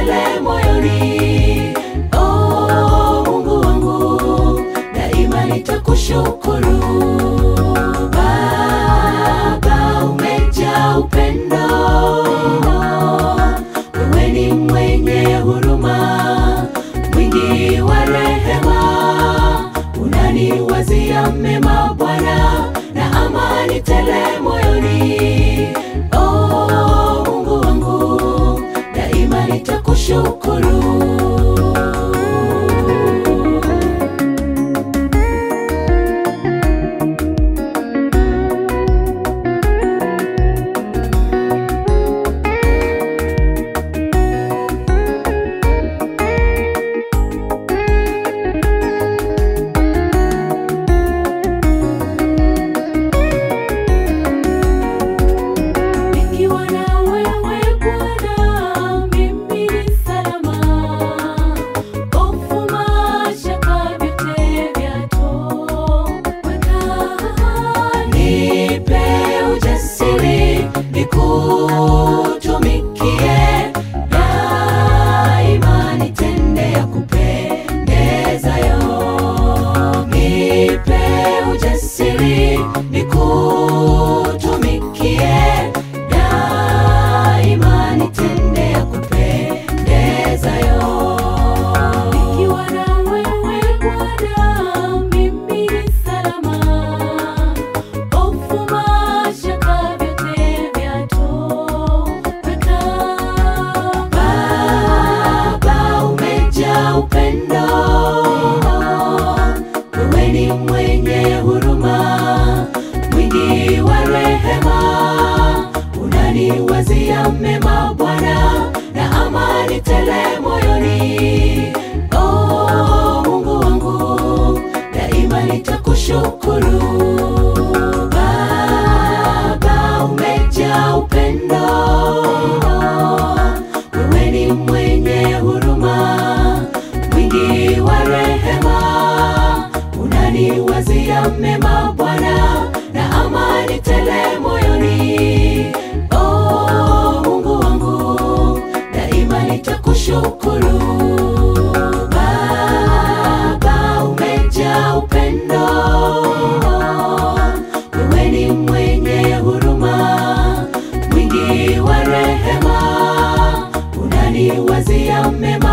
tele moyoni. Oh Mungu wangu, daima nitakushukuru. Baba umejaa upendo, wewe ni mwenye huruma, mwingi wa rehema, unaniwazia mema Bwana, na amani tele moyoni. Oh Mungu wangu, daima nitakushukuru. Unaniwazia mema Bwana, na amani tele moyoni. Oh Mungu wangu, daima nitakushukuru. Baba umejaa upendo, wewe ni mwenye huruma, mwingi wa rehema, unaniwazia mema Bwana, na amani tele moyoni. Oh Mungu wangu, daima nitakushukuru. Baba umejaa upendo, wewe ni mwenye huruma, mwingi wa rehema, unaniwazia mema